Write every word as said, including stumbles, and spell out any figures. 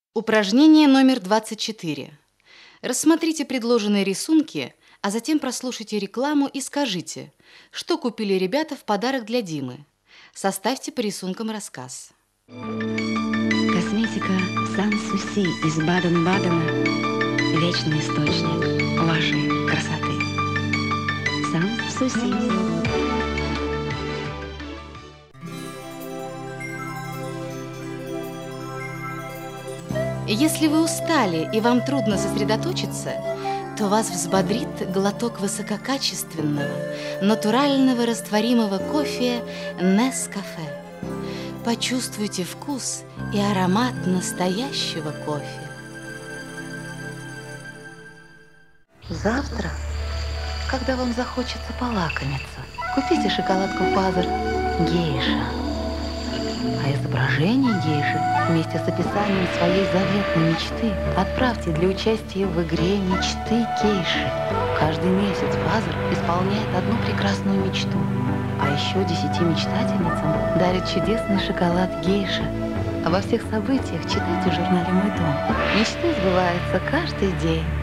Упражнение номер двадцать четыре. Рассмотрите предложенные рисунки, а затем прослушайте рекламу и скажите, что купили ребята в подарок для Димы. Составьте по рисункам рассказ. Косметика Сан-Суси из Баден-Бадена – вечный источник вашей красоты. Сан-Суси. Если вы устали и вам трудно сосредоточиться, то вас взбодрит глоток высококачественного, натурального растворимого кофе Нескафе. Почувствуйте вкус и аромат настоящего кофе. Завтра, когда вам захочется полакомиться, купите шоколадку Фазер Гейша. А изображение гейши вместе с описанием своей заветной мечты отправьте для участия в игре «Мечты Гейши». Каждый месяц Фазер исполняет одну прекрасную мечту, а еще десяти мечтательницам дарит чудесный шоколад Гейша. Обо всех событиях читайте в журнале «Мой дом». Мечты сбываются каждый день.